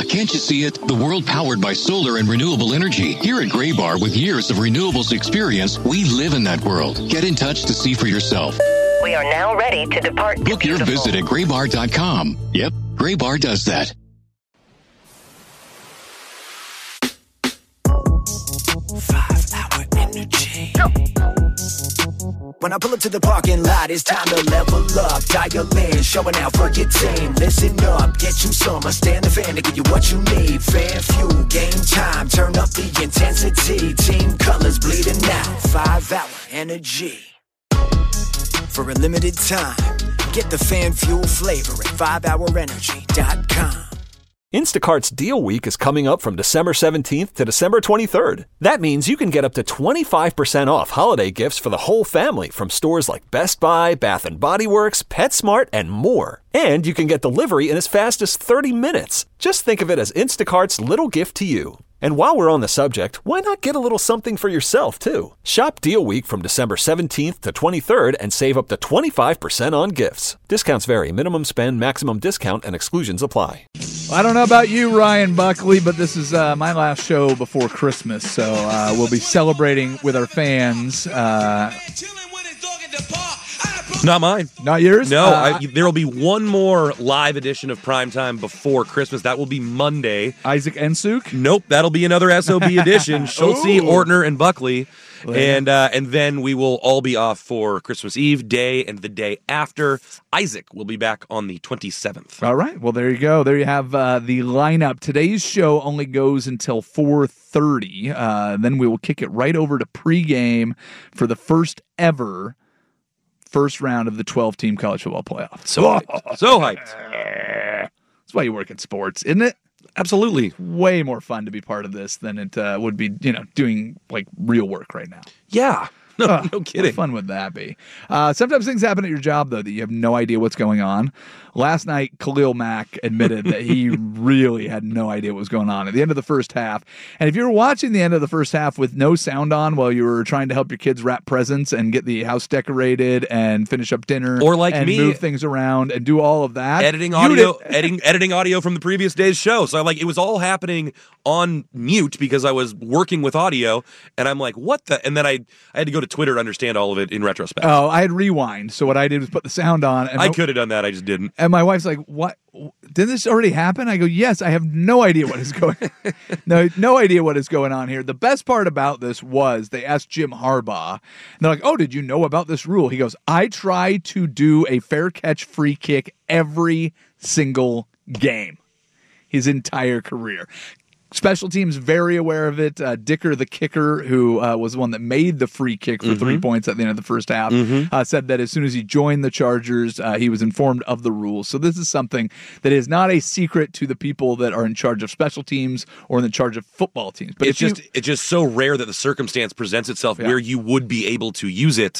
can't you see it? The world powered by solar and renewable energy. Here at Graybar, with years of renewables experience, we live in that world. Get in touch to see for yourself. We are now ready to depart. Book your visit at graybar.com. Yep, Graybar does that. Energy. When I pull up to the parking lot, it's time to level up. Dial in, showing out for your team. Listen up, get you some. I stand the fan to give you what you need. Fan fuel, game time. Turn up the intensity. Team colors bleeding out. 5 Hour Energy. For a limited time, get the fan fuel flavor at 5hourenergy.com. Instacart's Deal Week is coming up from December 17th to December 23rd. That means you can get up to 25% off holiday gifts for the whole family from stores like Best Buy, Bath & Body Works, PetSmart, and more. And you can get delivery in as fast as 30 minutes. Just think of it as Instacart's little gift to you. And while we're on the subject, why not get a little something for yourself, too? Shop Deal Week from December 17th to 23rd and save up to 25% on gifts. Discounts vary. Minimum spend, maximum discount, and exclusions apply. I don't know about you, Ryan Buckley, but this is my last show before Christmas, so we'll be celebrating with our fans. Not mine. Not yours? No, there will be one more live edition of Primetime before Christmas. That will be Monday. Isaac Ensuk? Nope, that'll be another SOB edition. Schultze, Ortner, and Buckley. And then we will all be off for Christmas Eve day and the day after. Isaac will be back on the 27th. All right. Well, there you go. There you have the lineup. Today's show only goes until 4:30. Then we will kick it right over to pregame for the first round of the 12-team college football playoff. So hyped. So hyped. That's why you work in sports, isn't it? Absolutely. Way more fun to be part of this than it would be, doing like real work right now. Yeah. No kidding. What fun would that be? Sometimes things happen at your job, though, that you have no idea what's going on. Last night, Khalil Mack admitted that he really had no idea what was going on at the end of the first half. And if you were watching the end of the first half with no sound on while you were trying to help your kids wrap presents and get the house decorated and finish up dinner, or like and me, move things around and do all of that, editing audio from the previous day's show. So it was all happening on mute because I was working with audio, and I'm like, what the? And then I had to go to Twitter to understand all of it in retrospect. Oh, I had rewind. So what I did was put the sound on. And I could have done that. I just didn't. And my wife's like, what? Did this already happen? I go, yes, I have no idea what is going on. No idea what is going on here. The best part about this was they asked Jim Harbaugh, and they're like, oh, did you know about this rule? He goes, I try to do a fair catch free kick every single game, his entire career. Special teams very aware of it. Dicker, the kicker, who was the one that made the free kick for 3 points at the end of the first half, said that as soon as he joined the Chargers, he was informed of the rules. So this is something that is not a secret to the people that are in charge of special teams or in charge of football teams. But it's just so rare that the circumstance presents itself where you would be able to use it.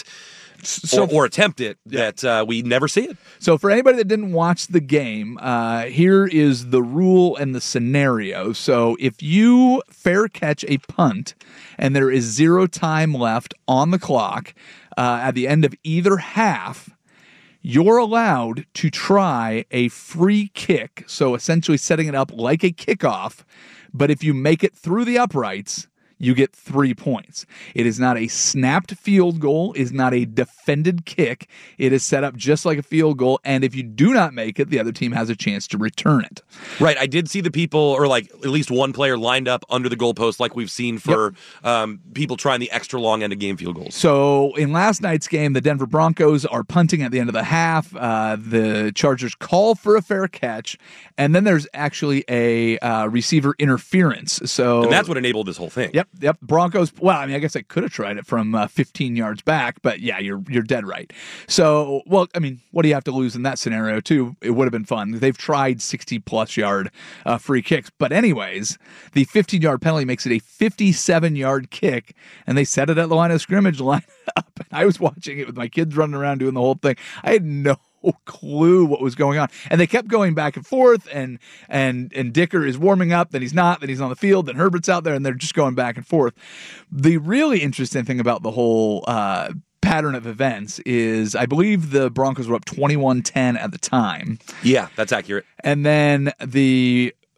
Or attempt it, that we never see it. So for anybody that didn't watch the game, here is the rule and the scenario. So if you fair catch a punt and there is 0 time left on the clock at the end of either half, you're allowed to try a free kick, so essentially setting it up like a kickoff, but if you make it through the uprights, you get 3 points. It is not a snapped field goal. It is not a defended kick. It is set up just like a field goal, and if you do not make it, the other team has a chance to return it. Right. I did see the people, or like at least one player lined up under the goalpost like we've seen for people trying the extra long end of game field goals. So in last night's game, the Denver Broncos are punting at the end of the half. The Chargers call for a fair catch, and then there's actually a receiver interference. And that's what enabled this whole thing. Yep. Broncos. Well, I mean, I guess I could have tried it from 15 yards back, but yeah, you're dead right. So, well, I mean, what do you have to lose in that scenario too? It would have been fun. They've tried 60-plus yard free kicks, but anyways, the 15-yard penalty makes it a 57-yard kick, and they set it at the line of scrimmage, line up. And I was watching it with my kids running around doing the whole thing. I had no clue what was going on, and they kept going back and forth, and Dicker is warming up, then he's not, then he's on the field, then Herbert's out there, and they're just going back and forth. The really interesting thing about the whole pattern of events is I believe the Broncos were up 21-10 at the time. Yeah, that's accurate. And then the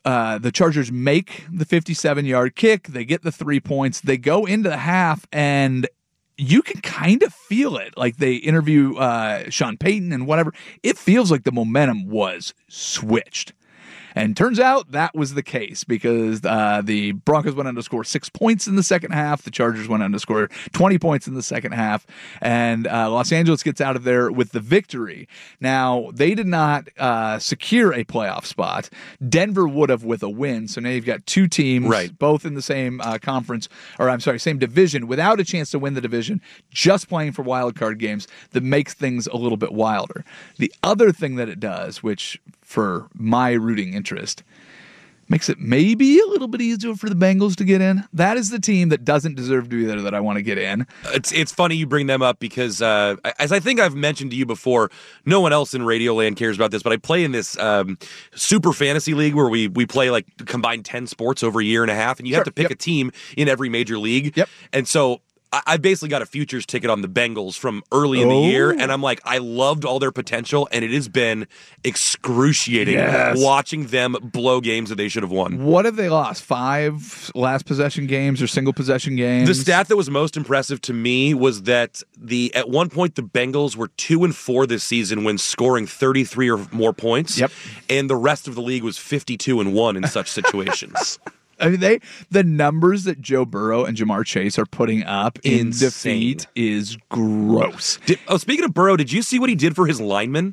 the Chargers make the 57-yard kick. They get the 3 points. They go into the half, and you can kind of feel it. Like they interview Sean Payton and whatever. It feels like the momentum was switched. And turns out that was the case because the Broncos went on to score 6 points in the second half. The Chargers went on to score 20 points in the second half. And Los Angeles gets out of there with the victory. Now, they did not secure a playoff spot. Denver would have with a win. So now you've got two teams, both in the same conference, or I'm sorry, same division, without a chance to win the division, just playing for wild card games that makes things a little bit wilder. The other thing that it does, which for my rooting interest, makes it maybe a little bit easier for the Bengals to get in. That is the team that doesn't deserve to be there that I want to get in. It's funny you bring them up because, as I think I've mentioned to you before, no one else in Radioland cares about this, but I play in this super fantasy league where we play like combined 10 sports over a year and a half, and you have to pick a team in every major league. And so I basically got a futures ticket on the Bengals from early in the year, and I'm like, I loved all their potential, and it has been excruciating watching them blow games that they should have won. What have they lost? 5 last possession games or single possession games? The stat that was most impressive to me was that at one point the Bengals were 2-4 this season when scoring 33 or more points, and the rest of the league was 52-1 in such situations. I mean, the numbers that Joe Burrow and Jamar Chase are putting up in defeat is gross. Speaking of Burrow, did you see what he did for his linemen?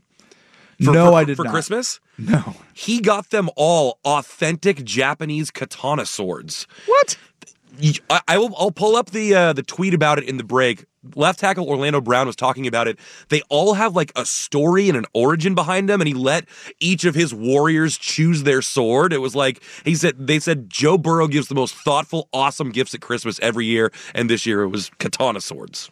I did not. For Christmas? No. He got them all authentic Japanese katana swords. What? I'll pull up the tweet about it in the break. Left tackle Orlando Brown was talking about it. They all have like a story and an origin behind them, and he let each of his warriors choose their sword. It was like they said Joe Burrow gives the most thoughtful, awesome gifts at Christmas every year, and this year it was katana swords.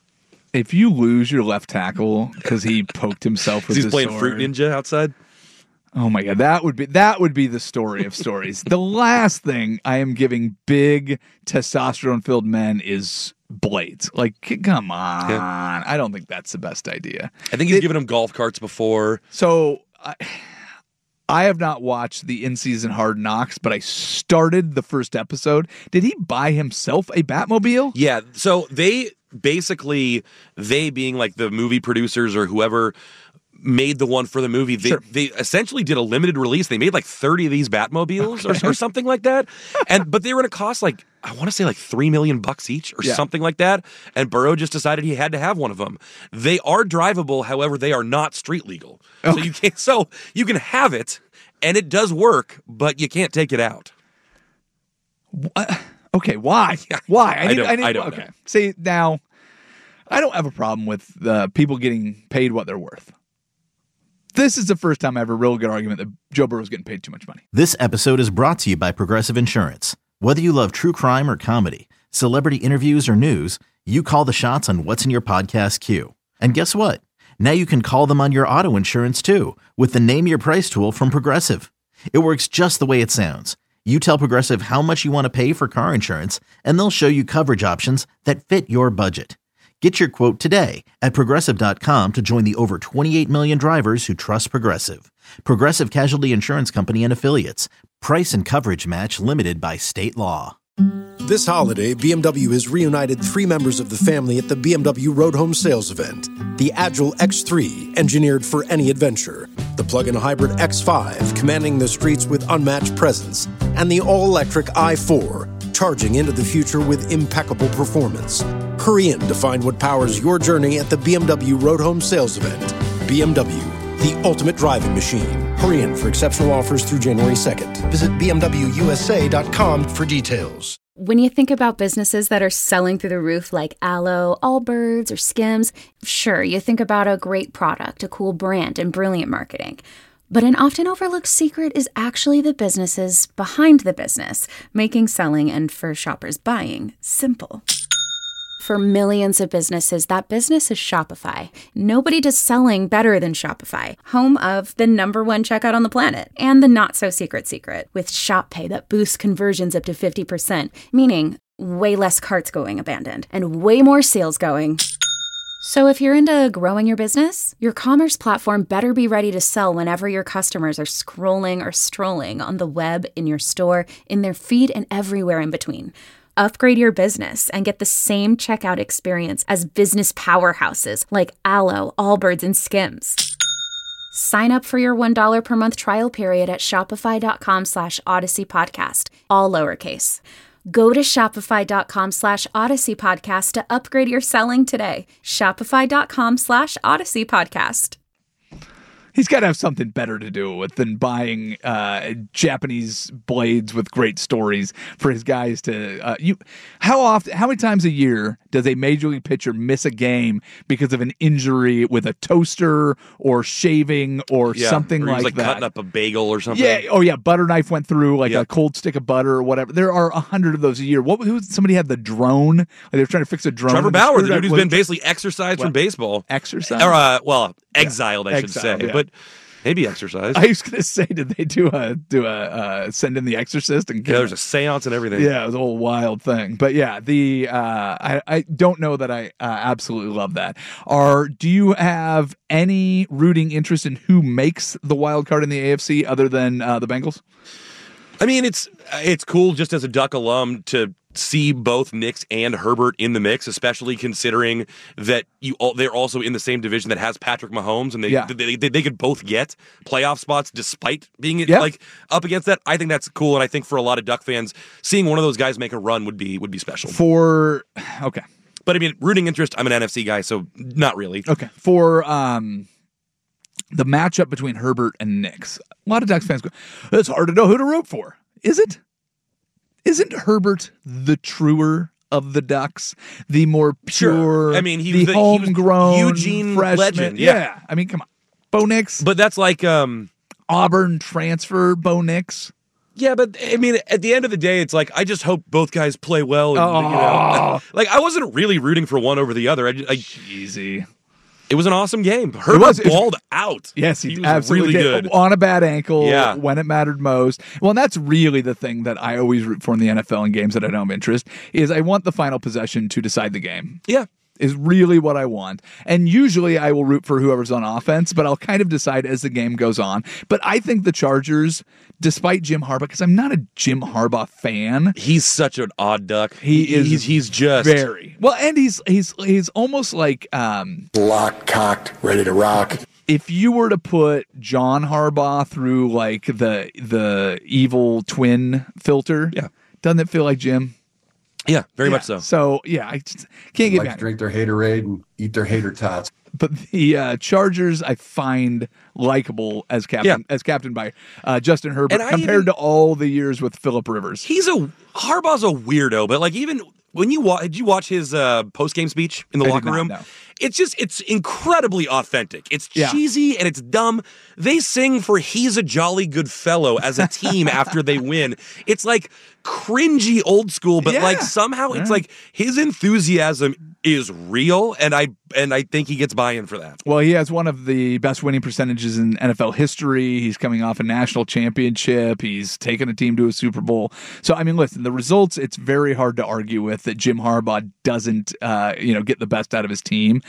If you lose your left tackle because he poked himself with his sword, he's playing Fruit Ninja outside. Oh my God, that would be the story of stories. The last thing I am giving big testosterone-filled men is blades. Like, come on. Yeah. I don't think that's the best idea. I think he's given them golf carts before. So I have not watched the in-season Hard Knocks, but I started the first episode. Did he buy himself a Batmobile? Yeah, so they being like the movie producers or whoever made the one for the movie, they essentially did a limited release. They made like 30 of these Batmobiles or something like that. But they were going to cost like, I want to say like $3 million each or something like that. And Burrow just decided he had to have one of them. They are drivable. However, they are not street legal. Okay. So you can have it and it does work, but you can't take it out. Okay. Why? Why? I don't know. See, now I don't have a problem with people getting paid what they're worth. This is the first time I have a real good argument that Joe Burrow's getting paid too much money. This episode is brought to you by Progressive Insurance. Whether you love true crime or comedy, celebrity interviews or news, you call the shots on what's in your podcast queue. And guess what? Now you can call them on your auto insurance too with the Name Your Price tool from Progressive. It works just the way it sounds. You tell Progressive how much you want to pay for car insurance, and they'll show you coverage options that fit your budget. Get your quote today at Progressive.com to join the over 28 million drivers who trust Progressive. Progressive Casualty Insurance Company and Affiliates. Price and coverage match limited by state law. This holiday, BMW has reunited 3 members of the family at the BMW Road Home Sales Event. The Agile X3, engineered for any adventure. The plug-in hybrid X5, commanding the streets with unmatched presence. And the all-electric i4, charging into the future with impeccable performance. Hurry in to find what powers your journey at the BMW Road Home Sales Event. BMW, the ultimate driving machine. Hurry in for exceptional offers through January 2nd. Visit BMWUSA.com for details. When you think about businesses that are selling through the roof like Aloe, Allbirds, or Skims, sure, you think about a great product, a cool brand, and brilliant marketing. But an often overlooked secret is actually the businesses behind the business, making selling and for shoppers buying simple. For millions of businesses, that business is Shopify. Nobody does selling better than Shopify, home of the #1 checkout on the planet and the not-so-secret secret with Shop Pay that boosts conversions up to 50%, meaning way less carts going abandoned and way more sales going So if you're into growing your business, your commerce platform better be ready to sell whenever your customers are scrolling or strolling on the web, in your store, in their feed, and everywhere in between. Upgrade your business and get the same checkout experience as business powerhouses like Allo, Allbirds, and Skims. Sign up for your $1 per month trial period at shopify.com/Odyssey Podcast, all lowercase. Go to shopify.com/Odyssey Podcast to upgrade your selling today. Shopify.com/Odyssey Podcast. He's got to have something better to do with than buying Japanese blades with great stories for his guys to. How many times a year does a major league pitcher miss a game because of an injury with a toaster or shaving or something or he was like that? Cutting up a bagel or something. Yeah. Oh yeah. Butter knife went through a cold stick of butter or whatever. There are 100 of those a year. Somebody had the drone. Like they were trying to fix a drone. Trevor Bauer, the dude who's been basically exorcised from baseball. Exercise? Or exiled, I should say. Yeah. But maybe exercise. I was going to say, did they do a send in the Exorcist? And there's a seance and everything. Yeah, it was a whole wild thing. But yeah, I don't know that I absolutely love that. Do you have any rooting interest in who makes the wild card in the AFC other than the Bengals? I mean, it's cool just as a Duck alum to see both Knicks and Herbert in the mix, especially considering that they're also in the same division that has Patrick Mahomes, and they could both get playoff spots despite being up against that. I think that's cool, and I think for a lot of Duck fans, seeing one of those guys make a run would be special. Okay, but I mean, rooting interest. I'm an NFC guy, so not really. Okay, for the matchup between Herbert and Knicks, a lot of Ducks fans go, "It's hard to know who to root for." Is it? Isn't Herbert the truer of the Ducks? The more pure, sure. I mean, he was homegrown Eugene freshman legend. Yeah. I mean, come on. Bo Nix. But that's like Auburn transfer Bo Nix. Yeah, but I mean, at the end of the day, it's like I just hope both guys play well. And, like I wasn't really rooting for one over the other. Cheesy. It was an awesome game. Herbert balled out. Yes, he was absolutely really did. good. On a bad ankle when it mattered most. Well, and that's really the thing that I always root for in the NFL in games that I don't have interest, is I want the final possession to decide the game. Yeah. Is really what I want. And usually I will root for whoever's on offense, but I'll kind of decide as the game goes on. But I think the Chargers, despite Jim Harbaugh, because I'm not a Jim Harbaugh fan. He's such an odd duck. He's just very well, and he's almost like locked, cocked, ready to rock. If you were to put John Harbaugh through like the evil twin filter, doesn't it feel like Jim? Yeah, very much so. So, yeah, I just can't get back. To drink their haterade and eat their hater tots. But the Chargers, I find likable as captain by Justin Herbert compared to all the years with Phillip Rivers. Harbaugh's a weirdo, but like even when did you watch his post game speech in the locker room? No. It's incredibly authentic. It's cheesy and it's dumb. They sing for "He's a Jolly Good Fellow" as a team after they win. It's like cringy old school, but like somehow it's like his enthusiasm is real, and I think he gets buy-in for that. Well, he has one of the best winning percentages in NFL history. He's coming off a national championship. He's taken a team to a Super Bowl. So, I mean, listen, the results, it's very hard to argue with that Jim Harbaugh doesn't, get the best out of his team.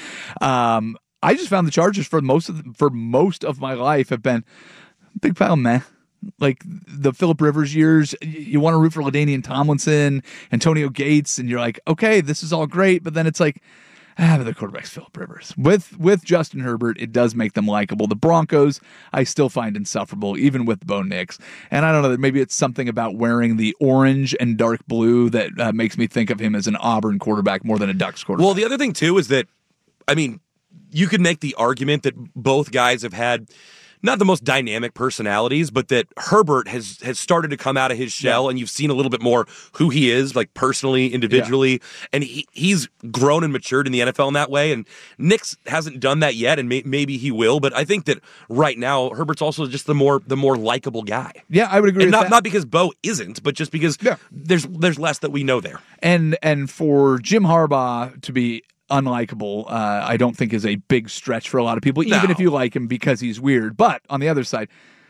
I just found the Chargers for most of my life have been big pile meh. Like the Phillip Rivers years, you want to root for LaDainian Tomlinson, Antonio Gates, and you're like, okay, this is all great, but then it's like, but the quarterback's Phillip Rivers. With Justin Herbert, it does make them likable. The Broncos, I still find insufferable, even with Bo Nix. And I don't know, that maybe it's something about wearing the orange and dark blue that makes me think of him as an Auburn quarterback more than a Ducks quarterback. Well, the other thing, too, is that, I mean, you could make the argument that both guys have had not the most dynamic personalities, but that Herbert has started to come out of his shell, and you've seen a little bit more who he is, like personally, individually, and he's grown and matured in the NFL in that way, and Nix hasn't done that yet, and maybe he will, but I think that right now, Herbert's also just the more likable guy. Yeah, I would agree and with that. Not because Bo isn't, but just because there's less that we know there. And for Jim Harbaugh to be unlikable, I don't think is a big stretch for a lot of people, even if you like him because he's weird. But on the other side,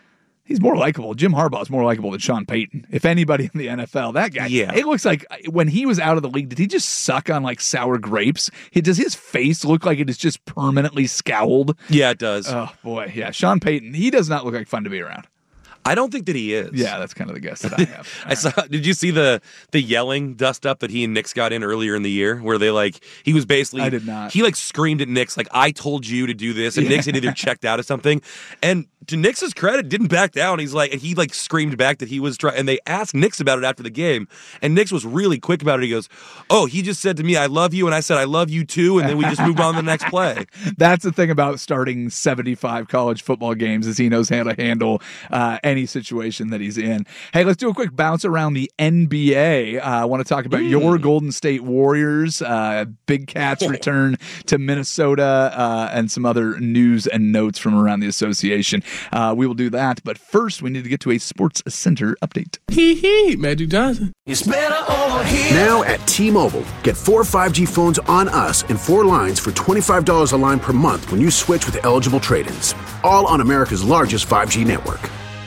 He's more likable. Jim Harbaugh is more likable than Sean Payton. If anybody in the NFL, that guy. Yeah. It looks like when he was out of the league, did he just suck on like sour grapes? Does his face look like it is just permanently scowled? Yeah, it does. Oh, boy. Yeah. Sean Payton, he does not look like fun to be around. I don't think that he is. Yeah, that's kind of the guess that I have. Did you see the yelling dust up that he and Nix got in earlier in the year, where he was basically, I did not. He screamed at Nix like, I told you to do this, and Nix had either checked out of something, and to Nix's credit, didn't back down. He screamed back that he was trying, and they asked Nix about it after the game, and Nix was really quick about it. He goes, "Oh, he just said to me, I love you," and I said, "I love you too," and then we just moved on to the next play. That's the thing about starting 75 college football games, is he knows how to handle any situation that he's in. Hey, let's do a quick bounce around the NBA. I want to talk about your Golden State Warriors, Big Cat's return to Minnesota, and some other news and notes from around the association. We will do that, but first we need to get to a Sports Center update. Magic Johnson. It's better over here. Now at T-Mobile, get 4 5G phones on us and 4 lines for $25 a line per month when you switch with eligible trade-ins. All on America's largest 5G network.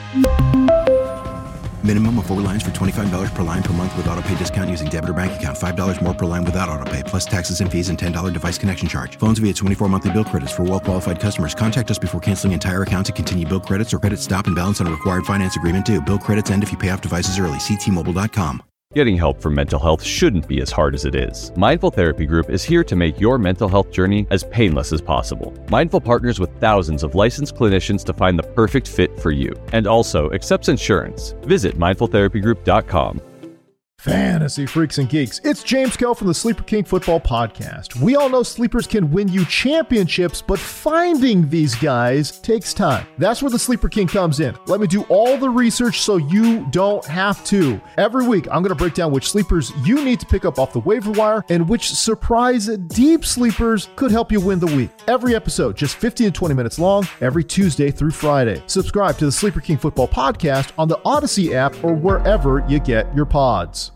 Minimum of 4 lines for $25 per line per month with autopay discount using debit or bank account. $5 more per line without autopay, plus taxes and fees and $10 device connection charge. Phones via 24 monthly bill credits for well-qualified customers. Contact us before canceling entire account to continue bill credits or credit stop and balance on a required finance agreement due. Bill credits end if you pay off devices early. See T-Mobile.com. Getting help for mental health shouldn't be as hard as it is. Mindful Therapy Group is here to make your mental health journey as painless as possible. Mindful partners with thousands of licensed clinicians to find the perfect fit for you, and also accepts insurance. Visit mindfultherapygroup.com. Fantasy freaks and geeks, it's James Kell from the Sleeper King Football Podcast. We all know sleepers can win you championships, but finding these guys takes time. That's where the Sleeper King comes in. Let me do all the research so you don't have to. Every week, I'm going to break down which sleepers you need to pick up off the waiver wire and which surprise deep sleepers could help you win the week. Every episode, just 15 to 20 minutes long, every Tuesday through Friday. Subscribe to the Sleeper King Football Podcast on the Odyssey app or wherever you get your pods.